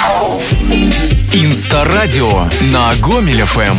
Инстарадио на Гомель ФМ.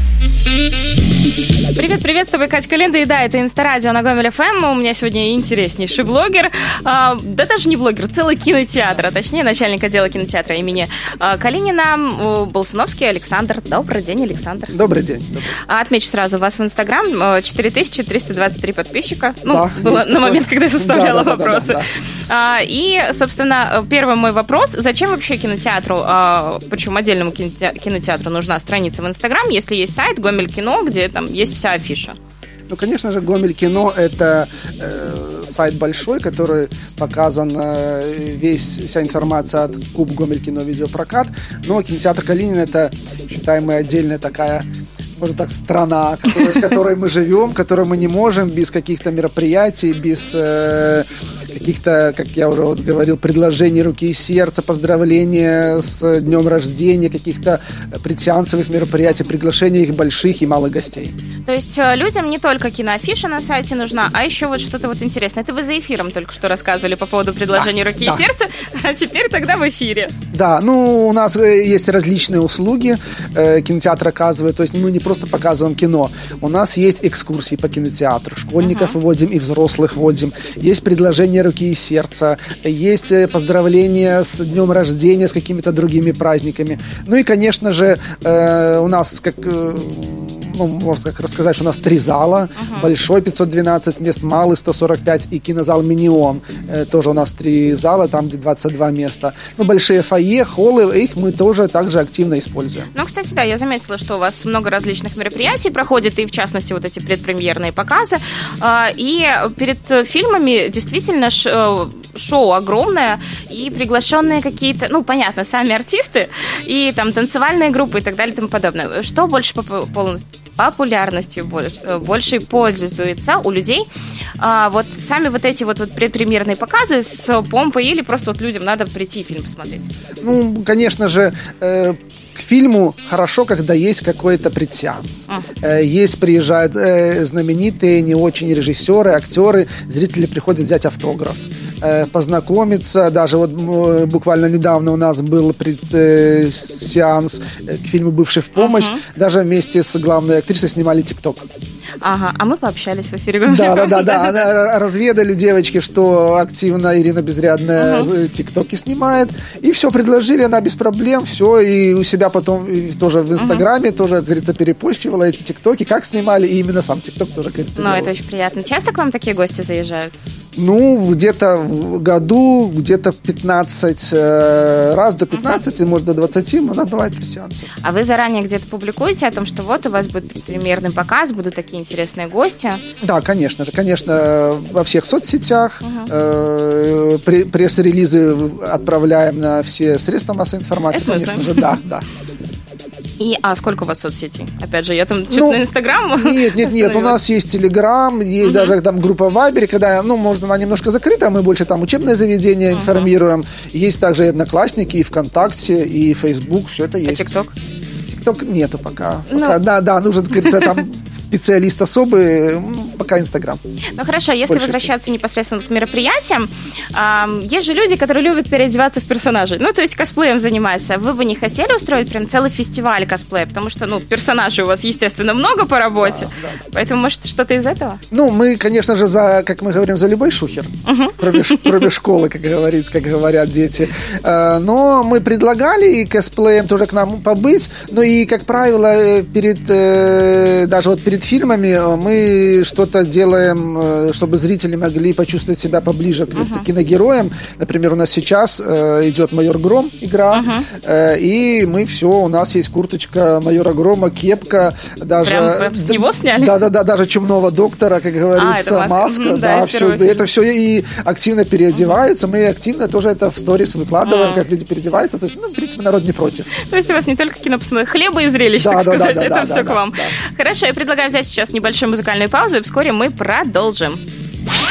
Привет, с тобой Катя Калинда, и да, это Инстарадио на Гомель ФМ. У меня сегодня интереснейший блогер, да даже не блогер, целый кинотеатр, а точнее начальник отдела кинотеатра имени Калинина, Болсуновский Александр. Добрый день, Александр. Добрый день. Отмечу сразу, у вас в Инстаграм 4323 подписчика. Да, было на момент, когда я составляла вопросы. Да. И, собственно, первый мой вопрос. Зачем вообще кинотеатру, причем отдельному кинотеатру, нужна страница в Инстаграм, если есть сайт Гомель Кино, где там есть вся афиша? Ну, конечно же, Гомель Кино – это сайт большой, который показан вся информация от КУП Гомель Кино видеопрокат. Но кинотеатр Калинин – это, считаем мы, отдельная такая, можно так, страна, в которой мы живем, в которой мы не можем без каких-то мероприятий, без каких-то, как я уже говорил, предложений руки и сердца, поздравления с днем рождения, каких-то предсеансовых мероприятий, приглашения их больших и малых гостей. То есть людям не только киноафиша на сайте нужна, а еще вот что-то вот интересное. Это вы за эфиром только что рассказывали по поводу предложений руки и сердца, а теперь тогда в эфире. Да, ну, у нас есть различные услуги, кинотеатр оказывает, то есть мы не просто показываем кино, у нас есть экскурсии по кинотеатру, школьников вводим и взрослых вводим, есть предложения руки и сердца, есть поздравления с днем рождения, с какими-то другими праздниками. Ну и, конечно же, у нас, как... Ну, можно рассказать, что у нас 3 зала. Большой 512 мест, малый 145 и кинозал Минион. Тоже у нас 3 зала, там где 22 места. Ну, большие фойе, холлы, их мы тоже также активно используем. Ну, кстати, да, я заметила, что у вас много различных мероприятий проходит, и в частности вот эти предпремьерные показы. И перед фильмами действительно шоу огромное, и приглашенные какие-то, ну, понятно, сами артисты, и там танцевальные группы и так далее и тому подобное. Что больше популярностью больше пользуется у людей? Вот сами вот эти вот предпремьерные показы с помпой, или просто вот людям надо прийти фильм посмотреть? Ну, конечно же, к фильму хорошо, когда есть какой-то предсеанс. Приезжают знаменитые, не очень режиссеры, актеры, зрители приходят взять автограф, познакомиться. Даже вот буквально недавно у нас был предсеанс к фильму «Бывший в помощь». Даже вместе с главной актрисой снимали ТикТок. Ага, а мы пообщались в эфире. Да. Разведали девочки, что активно Ирина Безрядная ТикТоки снимает. И все, предложили, она без проблем, все. И у себя потом тоже в Инстаграме тоже, как говорится, перепощивала эти ТикТоки. Как снимали, и именно сам ТикТок тоже, как говорится, делал. Ну, это очень приятно. Часто к вам такие гости заезжают? Ну, где-то в году, где-то 15 раз, до 15, может, до 20, но бывает предсеансы. А вы заранее где-то публикуете о том, что вот у вас будет премьерный показ, будут такие интересные гости? Да, конечно же. Конечно, во всех соцсетях. Пресс-релизы отправляем на все средства массовой информации. Это конечно же, да. А сколько у вас соцсетей? Опять же, я там что-то на Инстаграм. Нет, у нас есть Телеграм, есть даже там группа в Вайбере, когда, может, она немножко закрыта, мы больше там учебные заведения информируем. Есть также и Одноклассники, и ВКонтакте, и Фейсбук, все это есть. А ТикТок? ТикТок нету пока. Да, нужен, как говорится, там специалист особый, пока Инстаграм. Ну хорошо, если возвращаться непосредственно к мероприятиям, есть же люди, которые любят переодеваться в персонажей, ну то есть косплеем заниматься. Вы бы не хотели устроить прям целый фестиваль косплея, потому что, персонажей у вас, естественно, много по работе, поэтому, может, что-то из этого? Ну, мы, конечно же, как мы говорим, за любой шухер, кроме школы, как говорят дети. Но мы предлагали и косплеем тоже к нам побыть, но и, как правило, даже перед фильмами мы что-то делаем, чтобы зрители могли почувствовать себя поближе к киногероям. Например, у нас сейчас идет «Майор Гром» игра, и у нас есть курточка «Майора Грома», кепка, даже... Прям с него сняли? Да, даже «Чумного доктора», как говорится, маска. Это все и активно переодеваются. Мы активно тоже это в сторис выкладываем, как люди переодеваются. То есть, в принципе, народ не против. То есть у вас не только кино посмотреть, хлеба и зрелищ, так сказать, это все к вам. Хорошо, я предлагаю взять сейчас небольшую музыкальную паузу, и вскоре мы продолжим.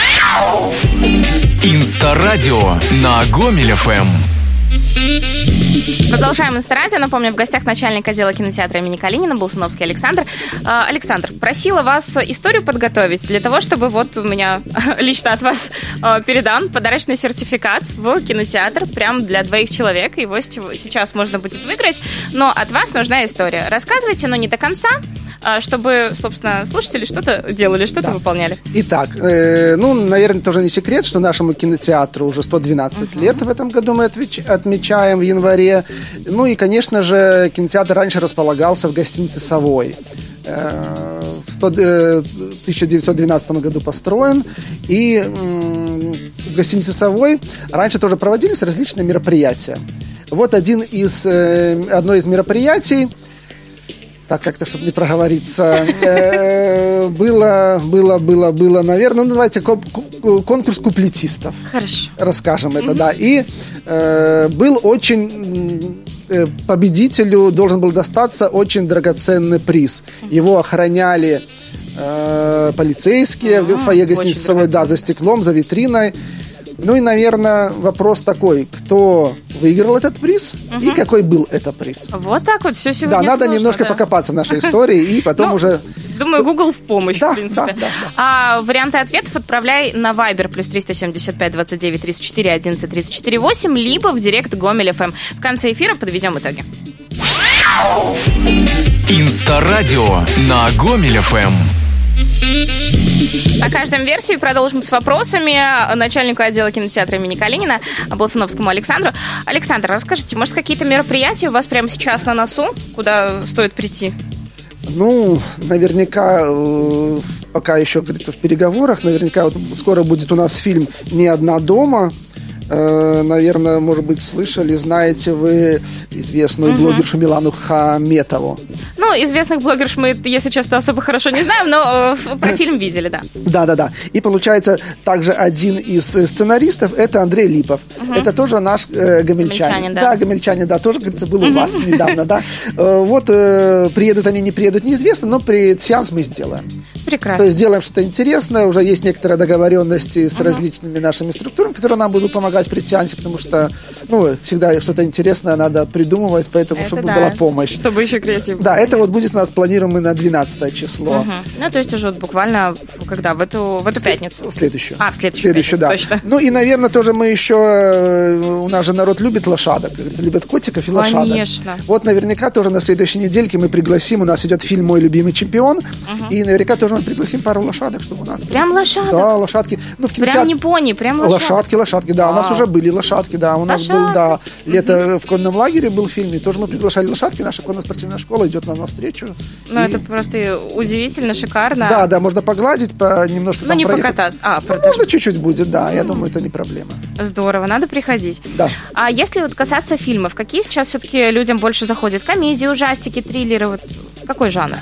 Инстарадио на Гомель ФМ. Продолжаем Инстарадио. Напомню, в гостях начальник отдела кинотеатра имени Калинина Болсуновский Александр. Александр, просила вас историю подготовить для того, чтобы вот у меня лично от вас передан подарочный сертификат в кинотеатр прям для 2 человек. Его сейчас можно будет выиграть, но от вас нужна история. Рассказывайте, но не до конца, чтобы, собственно, слушатели что-то делали, что-то выполняли. Итак, наверное, тоже не секрет, что нашему кинотеатру уже 112 лет в этом году мы отмечаем в январе. Ну и, конечно же, кинотеатр раньше располагался в гостинице «Совой». В 1912 году построен. И в гостинице «Совой» раньше тоже проводились различные мероприятия. Вот одно из мероприятий, так как-то, чтобы не проговориться, было, наверное, давайте конкурс куплетистов. Хорошо. Расскажем это, да. И был победителю должен был достаться очень драгоценный приз. Его охраняли полицейские в фойе гостиницы «Совой», да, за стеклом, за витриной. Ну и, наверное, вопрос такой, кто выиграл этот приз и какой был этот приз. Вот так вот все сегодня. Да, надо сложно, немножко покопаться в нашей истории и потом уже... Думаю, Google в помощь, в принципе. Да. А варианты ответов отправляй на Viber плюс 375 29 34 11 34 8, либо в директ Гомель ФМ. В конце эфира подведем итоги. Инстарадио на Гомель ФМ. О каждом версии продолжим с вопросами начальнику отдела кинотеатра имени Калинина Болсуновскому Александру. Александр, расскажите, может, какие-то мероприятия у вас прямо сейчас на носу, куда стоит прийти? Ну, наверняка, пока еще, говорится, в переговорах, наверняка вот скоро будет у нас фильм «Не одна дома». Наверное, может быть, слышали, знаете вы известную блогершу Милану Хаметову. Ну, известных блогерш мы, если честно, особо хорошо не знаем, но про фильм видели, да. Да. И получается, также один из сценаристов — это Андрей Липов. Это тоже наш гомельчанин. Да, гомельчанин, да, тоже, говорится, был у вас недавно, да. Вот приедут они, не приедут, неизвестно, но сеанс мы сделаем. Прекрасно. То есть сделаем что-то интересное, уже есть некоторые договоренности с различными нашими структурами, которые нам будут помогать при сеансе, потому что, всегда что-то интересное надо придумывать, поэтому, чтобы была помощь. Чтобы еще креатив. Да, это вот будет у нас планируем на 12 число. Ну, то есть уже вот буквально когда? В эту пятницу? В следующую. В следующую, да. Точно. Ну и, наверное, тоже мы еще, у нас же народ любит лошадок, как говорится, любят котиков и лошадок. Конечно. Вот наверняка тоже на следующей недельке мы пригласим, у нас идет фильм «Мой любимый чемпион», и наверняка тоже мы пригласим пару лошадок, чтобы у нас... Прям лошадок? Да, лошадки. Ну, в кинотеатре... Прям не пони, прям лошадки? Лошадки, да. У нас уже были лошадки, да. У нас был, да, лето в конном лагере был фильм, и тоже мы приглашали лошадки. Наша конно-спортивная школа идет нам навстречу. Ну, это просто удивительно, шикарно. Да, можно погладить, немножко там не проехать. покататься. Можно чуть-чуть будет, да. Я думаю, это не проблема. Здорово, надо приходить. Да. А если вот касаться фильмов, какие сейчас все-таки людям больше заходят? Комедии, ужастики, триллеры? Вот какой жанр?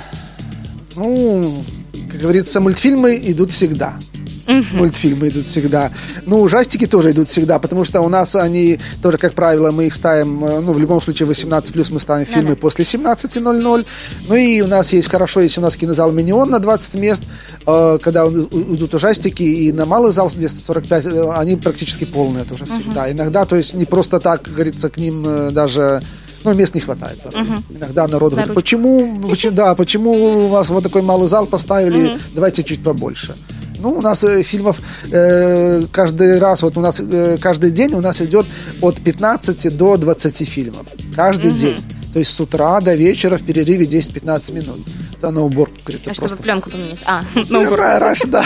Ну, как говорится, мультфильмы идут всегда. Мультфильмы идут всегда. Ну, ужастики тоже идут всегда, потому что у нас они тоже, как правило, мы их ставим, в любом случае 18+, мы ставим фильмы после 17:00. Ну и у нас есть хорошо, если у нас кинозал «Минион» на 20 мест, когда идут ужастики, и на малый зал, где 45, они практически полные тоже всегда. Иногда, то есть не просто так, как говорится, к ним даже... мест не хватает. Иногда народ говорит, почему у вас вот такой малый зал поставили, давайте чуть побольше. Ну, у нас фильмов каждый раз, вот у нас каждый день у нас идет от 15 до 20 фильмов. Каждый день. То есть с утра до вечера в перерыве 10-15 минут. Да, на уборку, говорится, просто. Чтобы пленку поменять. На уборку. Раньше, да.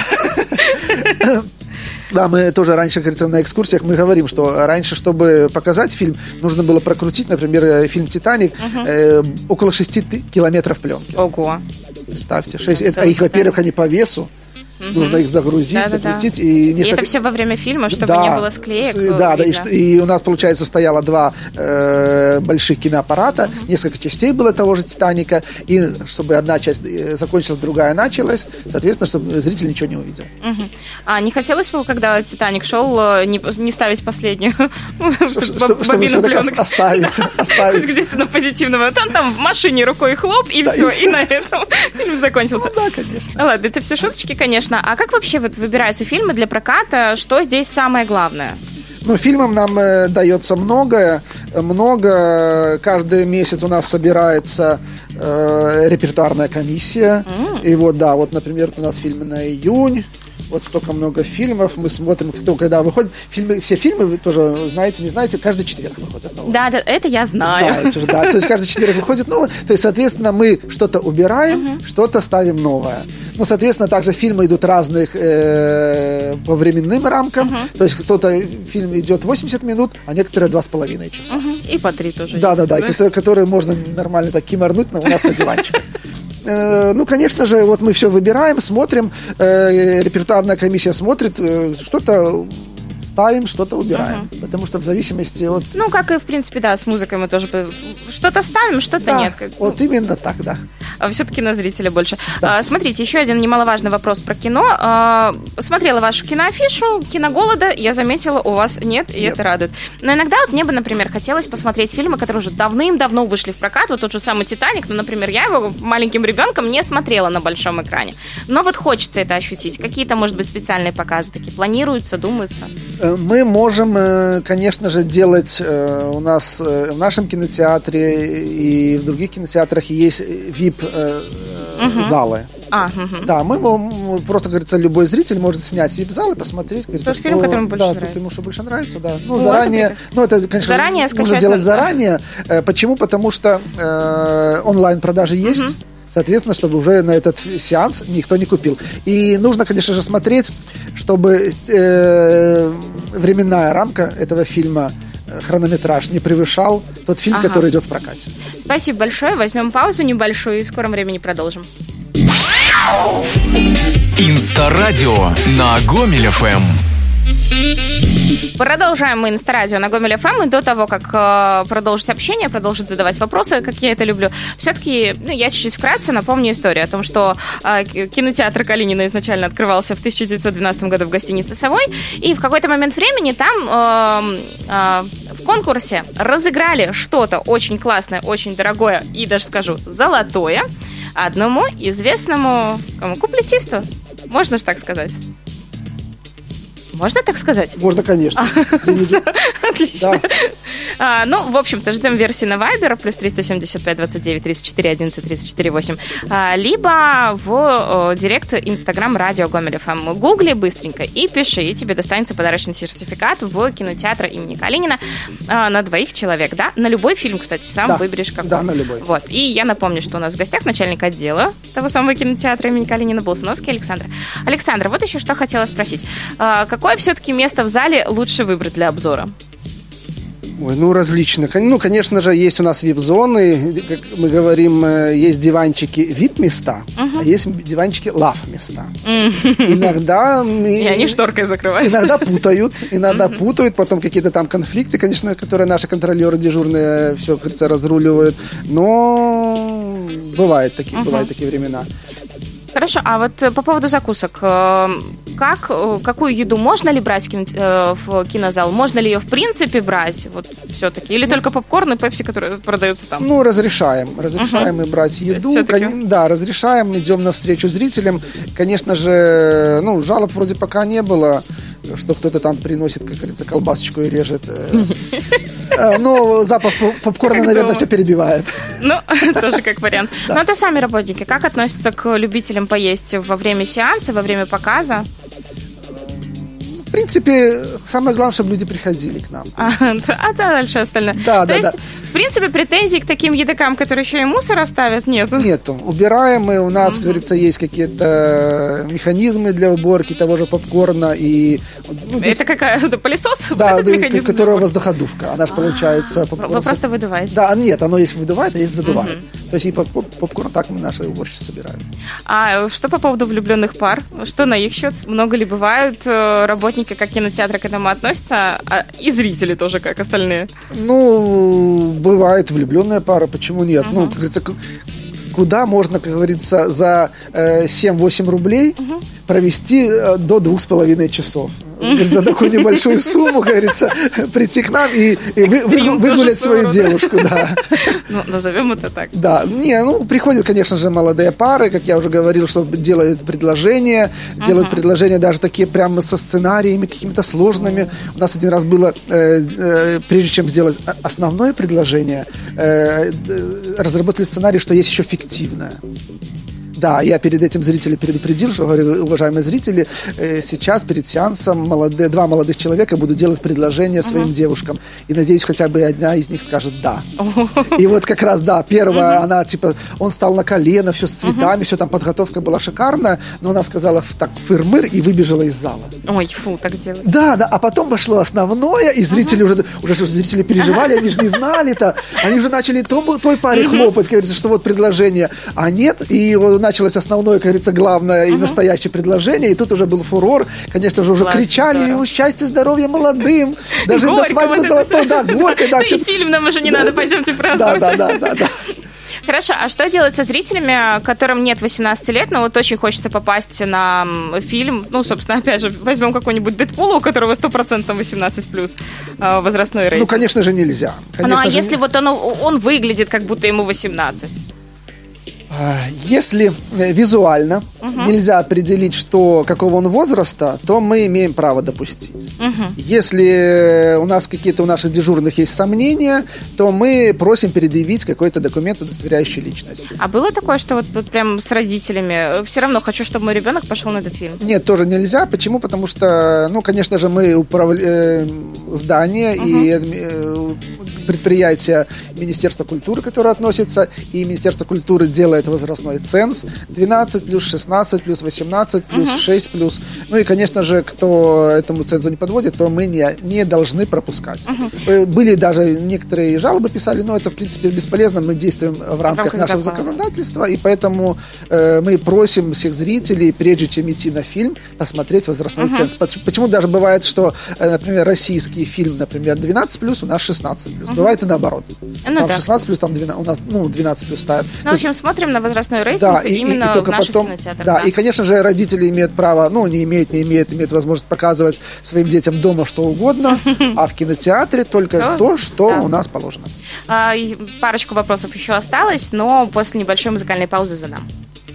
Да, мы тоже раньше, говорится, на экскурсиях мы говорим, что раньше, чтобы показать фильм, нужно было прокрутить, например, фильм «Титаник», около 6 километров пленки. Ого. Представьте, 6. Их, во-первых, они по весу. Нужно их загрузить, закрутить. И это все во время фильма, чтобы не было склеек. Да, и у нас, получается, стояло 2 больших киноаппарата, несколько частей было того же «Титаника», и чтобы одна часть закончилась, другая началась, соответственно, чтобы зритель ничего не увидел. А не хотелось бы, когда «Титаник» шел, не ставить последнюю бобину пленок? Оставить. Где-то на позитивном. Там в машине рукой хлоп, и все, и на этом фильм закончился. Да, конечно. Ладно, это все шуточки, конечно. А как вообще вот выбираются фильмы для проката? Что здесь самое главное? Ну, фильмам нам дается многое. Каждый месяц у нас собирается репертуарная комиссия. И вот, да, вот, например, у нас фильмы на июнь. Вот столько много фильмов. Мы смотрим, когда выходят фильмы. Все фильмы, вы тоже знаете, не знаете, каждый четверг выходят новые. Да, это я знаю. Знаете же, да. То есть каждый четверг выходит новое. То есть, соответственно, мы что-то убираем, что-то ставим новое. Ну, соответственно, также фильмы идут разных по временным рамкам. То есть кто-то фильм идет 80 минут, а некоторые 2,5 часа. И по 3 тоже. Да, которые можно нормально так киморнуть у нас на диванчике. Ну, конечно же, вот мы все выбираем, смотрим, репертуарная комиссия смотрит, что-то ставим, что-то убираем. Потому что в зависимости от... Ну, как и, в принципе, да, с музыкой мы тоже что-то ставим, что-то да, нет. Вот именно так, да. Все-таки на зрителя больше. Да. Смотрите, еще один немаловажный вопрос про кино. Смотрела вашу киноафишу, киноголода, я заметила, у вас нет, и это радует. Но иногда вот мне бы, например, хотелось посмотреть фильмы, которые уже давным-давно вышли в прокат. Вот тот же самый «Титаник», ну, например, я его маленьким ребенком не смотрела на большом экране. Но вот хочется это ощутить. Какие-то, может быть, специальные показы такие планируются, думаются? Мы можем, конечно же, делать у нас в нашем кинотеатре и в других кинотеатрах есть VIP-залы. Да, мы просто, говорится, любой зритель может снять VIP-зал и посмотреть. Говорится, тот фильм, который ему больше нравится. Тот ему что больше нравится, да. Ну, заранее, это, конечно, заранее нужно делать заранее. Почему? Потому что онлайн-продажи есть. Соответственно, чтобы уже на этот сеанс никто не купил. И нужно, конечно же, смотреть, чтобы временная рамка этого фильма, хронометраж, не превышал тот фильм, который идет в прокате. Спасибо большое. Возьмем паузу небольшую и в скором времени продолжим. Инстарадио на Гомель ФМ. Продолжаем мы Инстарадио на Гомель ФМ. И до того, как продолжить общение, продолжить задавать вопросы, как я это люблю, все-таки я чуть-чуть вкратце напомню историю о том, что кинотеатр Калинина изначально открывался в 1912 году в гостинице «Совой», и в какой-то момент времени там в конкурсе разыграли что-то очень классное, очень дорогое и, даже скажу, золотое одному известному куплетисту. Можно же так сказать? Можно так сказать? Можно, конечно. Отлично. Ну, в общем-то, ждем версии на Viber, плюс 375 29 34 11 34 8, либо в директ Инстаграм Радио Гомель ФМ. Гугли быстренько и пиши, и тебе достанется подарочный сертификат в кинотеатр имени Калинина на 2 человек, да? На любой фильм, кстати, сам выберешь какой. Да, на любой. Вот. И я напомню, что у нас в гостях начальник отдела того самого кинотеатра имени Калинина Болсуновский Александр. Александр, вот еще что хотела спросить. Какое все-таки место в зале лучше выбрать для обзора? Ой, ну, различно. Ну, конечно же, есть у нас вип-зоны, как мы говорим, есть диванчики вип-места, а есть диванчики лав-места. Иногда... И они шторкой закрываются. Иногда путают, потом какие-то там конфликты, конечно, которые наши контролеры дежурные все, кажется, разруливают, но бывают такие времена. Хорошо, а вот по поводу закусок, какую еду можно ли брать в кинозал? Можно ли ее в принципе брать вот все-таки? Или только попкорн и пепси, которые продаются там? Ну, разрешаем мы брать еду. Да, разрешаем, идем навстречу зрителям. Конечно же, жалоб вроде пока не было, что кто-то там приносит, как говорится, колбасочку и режет. Но запах попкорна, наверное, все перебивает. Ну, тоже как вариант. Но это сами работники. Как относятся к любителям поесть во время сеанса, во время показа? В принципе, самое главное, чтобы люди приходили к нам. А дальше остальное. Да. В принципе, претензий к таким едокам, которые еще и мусор оставят, нету? Нету. Убираем мы. У нас, как говорится, есть какие-то механизмы для уборки того же попкорна. И, это какая-то пылесос? Да, которая воздуходувка. Она же получается... Вы просто выдуваете? Да, нет, оно есть выдувает, а есть задувает. То есть и попкорн так мы наши уборщицы собираем. А что по поводу влюбленных пар? Что на их счет? Много ли бывают работники, как кинотеатра, к этому относятся? И зрители тоже, как остальные? Бывают влюбленные пары, почему нет? Как говорится, куда можно, как говорится, за 7-8 рублей провести до 2,5 часов. говорит, за такую небольшую сумму, говорится, прийти к нам и выгулять свою девушку, да. Ну, назовем это так. Да, приходят, конечно же, молодые пары, как я уже говорил, что делают предложения, даже такие прямо со сценариями какими-то сложными. У нас один раз было, прежде чем сделать основное предложение, разработали сценарий, что есть еще фиктивное. Да, я перед этим зрителей предупредил, что говорю, уважаемые зрители, сейчас перед сеансом два молодых человека будут делать предложения своим девушкам. И надеюсь, хотя бы одна из них скажет «да». И вот как раз, да, первая, она типа, он стал на колено, все с цветами, все там подготовка была шикарная, но она сказала так фыр-мыр и выбежала из зала. Ой, фу, так делать. Да, а потом пошло основное, и зрители уже зрители переживали, они же не знали-то, они уже начали той паре хлопать, говорится, что вот предложение, а нет, и вот началось основное, как говорится, главное и настоящее предложение, и тут уже был фурор, конечно же, уже кричали ему счастья, здоровья молодым, даже до свадьбы вот золотой, да, горько, да. И фильм нам уже не надо, пойдемте праздновать. Да. Хорошо, а что делать со зрителями, которым нет 18 лет, но вот очень хочется попасть на фильм? Ну, собственно, опять же, возьмем какой-нибудь Дэдпула, у которого 100% 18+, возрастной рейтинг. Ну, конечно же, нельзя. Если вот он выглядит, как будто ему 18? Если визуально нельзя определить, какого он возраста, то мы имеем право допустить. Если у нас какие-то у наших дежурных есть сомнения, то мы просим предъявить какой-то документ, удостоверяющий личность. А было такое, что вот прям с родителями все равно хочу, чтобы мой ребенок пошел на этот фильм? Нет, тоже нельзя. Почему? Потому что, конечно же, мы здание и предприятия Министерства культуры, которое относится, и Министерство культуры делает возрастной ценз 12+, 16+, 18+, 6+. Ну и, конечно же, кто этому цензу не подводит, то мы не должны пропускать. Были даже некоторые жалобы писали, но это, в принципе, бесполезно. Мы действуем в рамках нашего законодательства, и поэтому мы просим всех зрителей, прежде чем идти на фильм, посмотреть возрастной ценз. Почему даже бывает, что, например, российский фильм, например, 12+, у нас 16+. Бывает и наоборот. Там 16+, там 12, у нас 12+ ставят. Ну, в общем, смотрим на возрастной рейтинг именно в наших кинотеатрах. Да, и, конечно же, родители имеют право, имеют возможность показывать своим детям дома что угодно, а в кинотеатре только то, что у нас положено. Парочку вопросов еще осталось, но после небольшой музыкальной паузы задам.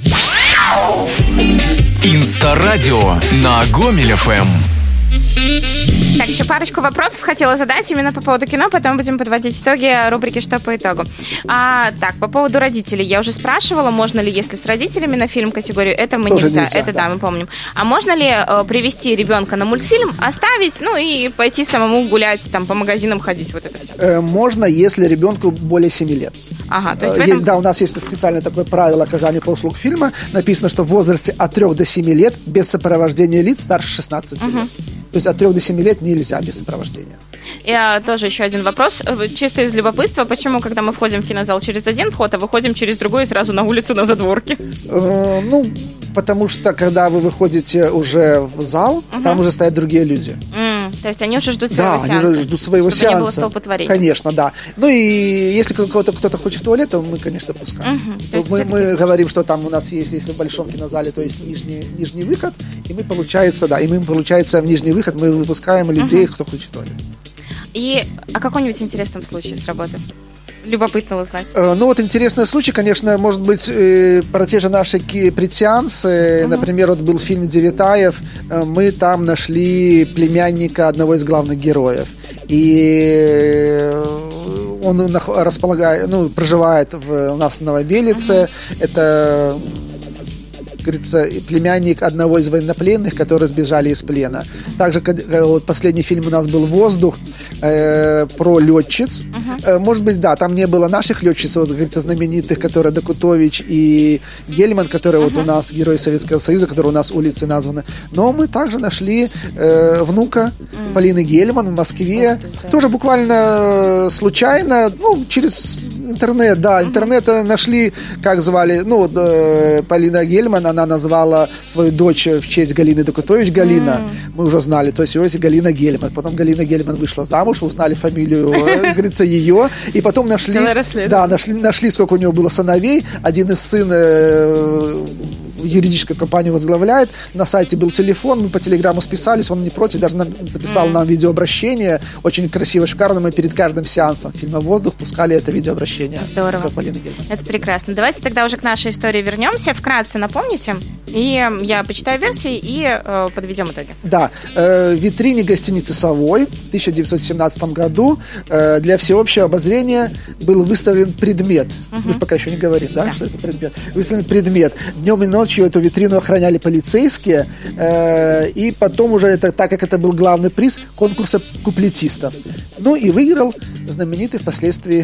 Инста-радио на Гомель ФМ. Так, еще парочку вопросов хотела задать именно по поводу кино, потом будем подводить итоги рубрики «Что по итогу?». Так, по поводу родителей. Я уже спрашивала, можно ли, если с родителями на фильм категорию, это мы нельзя. Это да, мы помним. А можно ли привести ребенка на мультфильм, оставить, и пойти самому гулять, там, по магазинам ходить, вот это все? Можно, если ребенку более 7 лет. Ага, то есть Да, у нас есть специальное такое правило оказания послуг фильма. Написано, что в возрасте от 3 до 7 лет без сопровождения лиц старше 16 лет. То есть от 3 до 7 лет нельзя без сопровождения. И тоже еще один вопрос, чисто из любопытства. Почему, когда мы входим в кинозал через один вход, а выходим через другой и сразу на улицу, на задворке? Потому что, когда вы выходите уже в зал, там уже стоят другие люди. То есть они уже ждут своего сеанса. Да, они уже ждут своего чтобы сеанса. Не было столпотворения. Конечно, да. Ну и если кто-то хочет в туалет, то мы, конечно, пускаем. Мы говорим, что там у нас есть, если в большом кинозале, то есть нижний выход, и мы, получается, в нижний выход мы выпускаем людей, кто хочет в туалет. И о каком-нибудь интересном случае с работы? Любопытно узнать. Интересный случай, конечно, может быть, про те же наши предсеансы. Например, вот был фильм «Девятаев». Мы там нашли племянника одного из главных героев. И он проживает у нас в Новобелице. Это, говорится, племянник одного из военнопленных, которые сбежали из плена. Также вот последний фильм у нас был «Воздух», про летчиц. Может быть, да, там не было наших летчиц, вот, говорится, знаменитых, которые Докутович и Гельман, которые вот у нас, герои Советского Союза, которые у нас улицы названы. Но мы также нашли внука Полины Гельман в Москве. Тоже буквально случайно, через интернет, да, интернет нашли, как звали, Полина Гельман, она назвала свою дочь в честь Галины Докутович, Галина, мы уже знали, то есть Галина Гельман. Потом Галина Гельман вышла замуж, узнали фамилию, говорится, ее, и потом нашли, сколько у него было сыновей. Один из сын юридическую компанию возглавляет. На сайте был телефон, мы по телеграмму списались, он не против, даже записал нам видеообращение. Очень красиво, шикарно. Мы перед каждым сеансом фильма «Воздух» пускали это видеообращение. Здорово. Это прекрасно. Давайте тогда уже к нашей истории вернемся. Вкратце напомните. И я почитаю версии и подведем итоги. Да. В витрине гостиницы «Совой» в 1917 году для всеобщего обозрения был выставлен предмет. Мы пока еще не говорим, да, что это предмет. Выставлен предмет. Днем и ночью эту витрину охраняли полицейские. И потом уже, так как это был главный приз конкурса куплетистов. Ну и выиграл знаменитый впоследствии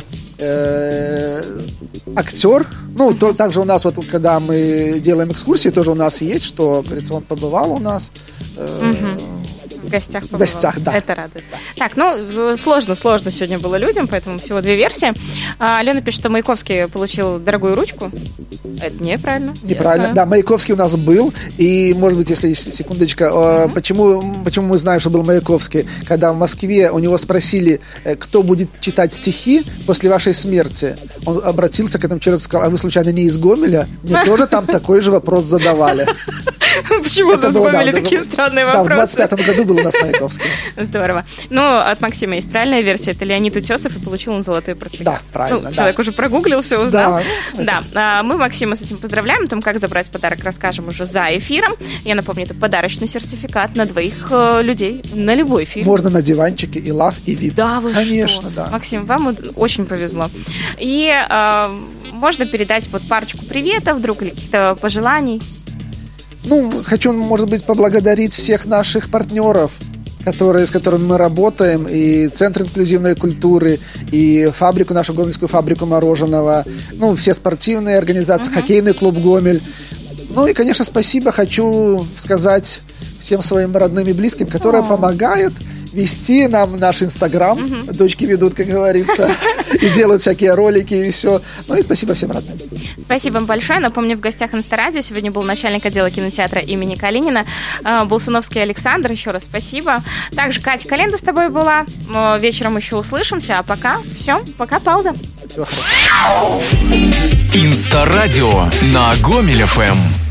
актер. Ну, также у нас, вот, когда мы делаем экскурсии, тоже у нас есть, что, говорится, он побывал у нас. В гостях побывал. В гостях, да. Это радует. Да. Так, ну, сложно сегодня было людям, поэтому всего 2 версии. Алена пишет, что Маяковский получил дорогую ручку. Это неправильно. Неправильно. Да, Маяковский у нас был. И, может быть, если секундочка, почему мы знаем, что был Маяковский? Когда в Москве у него спросили, кто будет читать стихи после вашей смерти, он обратился к этому человеку и сказал: а вы случайно не из Гомеля? Мне тоже там такой же вопрос задавали. Почему у нас в Гомеле такие странные вопросы? Да, в 25-м году был у нас Маяковский. Здорово. Ну, от Максима есть правильная версия. Это Леонид Утесов, и получил он золотой портсигар. Да, правильно. Человек уже прогуглил, все узнал. Да. Мы Максима с этим поздравляем. О том, как забрать подарок, расскажем уже за эфиром. Я напомню, это подарочный сертификат на 2 людей на любой фильм. Можно на диванчике и лав, и вип. Да, вы конечно, что? Да. Максим, вам очень повезло. И можно передать вот парочку приветов вдруг или каких-то пожеланий. Ну, хочу, может быть, поблагодарить всех наших партнеров, с которыми мы работаем, и Центр инклюзивной культуры, и нашу гомельскую фабрику мороженого, ну, все спортивные организации, хоккейный клуб «Гомель». Ну и, конечно, спасибо хочу сказать всем своим родным и близким, которые помогают вести нам наш Инстаграм. Дочки ведут, как говорится, и делают всякие ролики и все. Ну и спасибо всем родным. Спасибо вам большое. Напомню, в гостях Инстарадио сегодня был начальник отдела кинотеатра имени Калинина Болсуновский Александр. Еще раз спасибо. Также Катя Календа с тобой была. Вечером еще услышимся. А пока все. Пока, пауза. Всего хорошего. Инстарадио на Гомель ФМ.